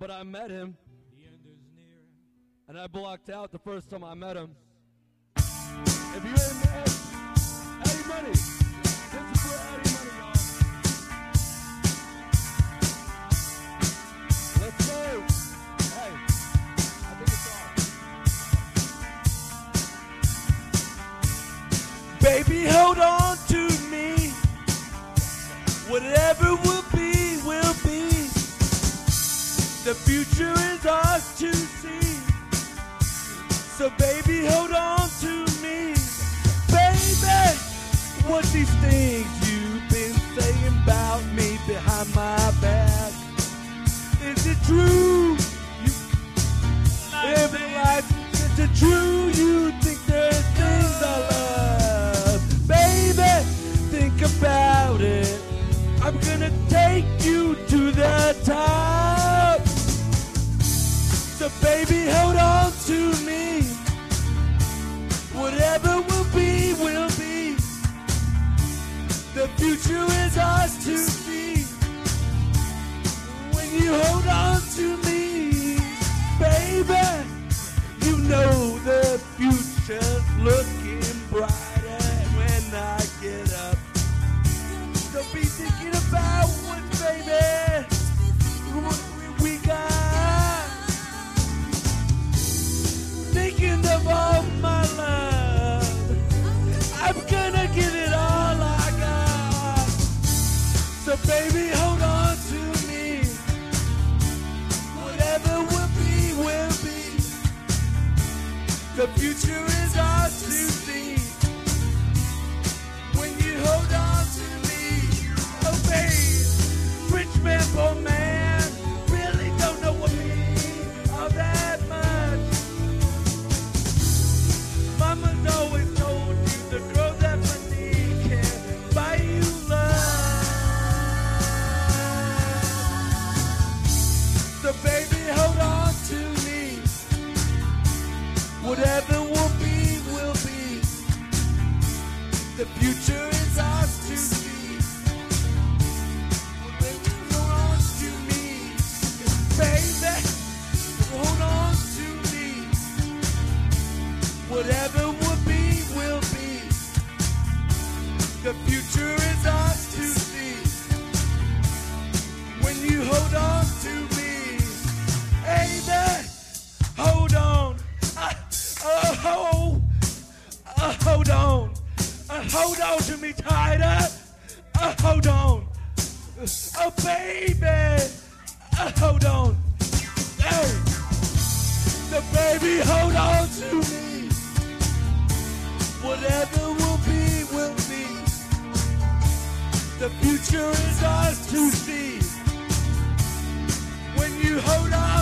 but I met him, and I blocked out the first time I met him. If you ain't met Eddie Money, this is for Eddie Money, y'all. Let's go. Hey, I think it's on. Baby, hold on to me. Whatever will be, will be. The future is ours to see. So baby, hold on to me. Baby, what these things you've been saying about me behind my back? Is it true? If it's true, you think there's things I love. Baby, think about it. I'm gonna take you to the top. So baby, hold on to me. Whatever will be, will be. The future is ours to see. When you hold on to me, baby, you know the future's looking brighter when I get up. Don't be thinking about what, baby, what we got. Thinking of all my love, I'm gonna give it all I got. So baby, hold on to me. Whatever will be, will be. The future is ours to see. When you hold on to me, oh babe, rich man, poor man, really don't know what means all that much. Mama's always told you the girl that money can buy you love. So baby, hold on to me. Whatever will be, will be. The future is ours to see. Baby, hold on to me. Baby, hold on to me. Whatever will be, will be. The future is ours to see. When you hold on to me, baby, hold on. Hold on. Hold on to me tighter. Hold on. Oh, baby. Hold on. Hey. So, baby, hold on to me. Whatever will be, will be. The future is ours to see. When you hold on.